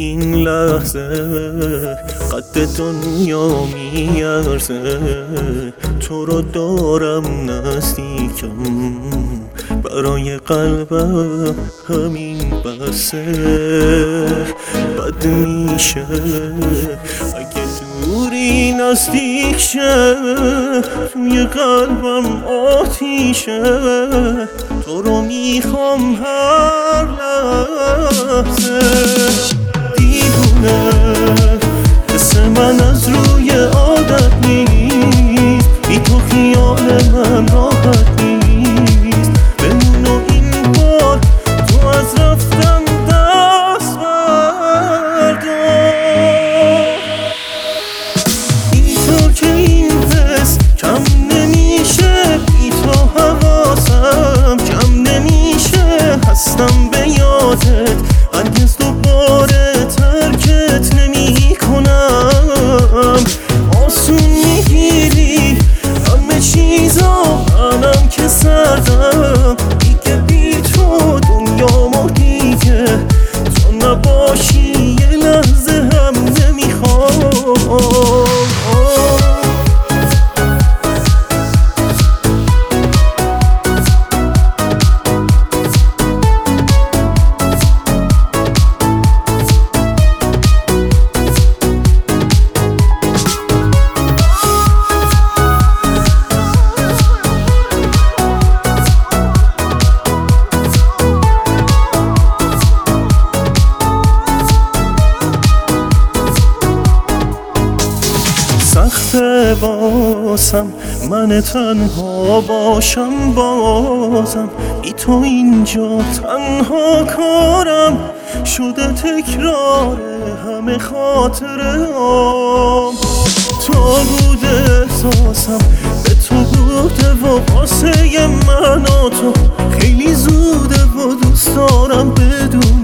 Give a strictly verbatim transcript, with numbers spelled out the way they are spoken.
این لحظه قد دنیا میارزه، تو رو دارم نزدیکم، برای قلبم همین بسه. بد میشه اگه دوری نزدیک شه، توی قلبم آتیشه، تو رو میخوام هر لحظه. دیوونه حس من از روی عادت نیست، بی تو خیال من راحت نیست، بمون و این بار تو از رفتن دست بردار. بی تو که این حس کم نمیشه، بی تو حواسم کم نمیشه، هستم به یادت هرگز دوباره ترکت نمی کنم. آسون میگیری همه چیزا، منم که سردم دیگه، بی تو دنیامو دیگه تو نباشی یه لحظه هم نمیخوام. سخته باسم من تنها باشم، بازم بی تو اینجا تنها کارم شده، تکرار همه خاطره هم. تو بوده احساسم به تو بوده و واسه من و تو خیلی زوده و دوست دارم بدون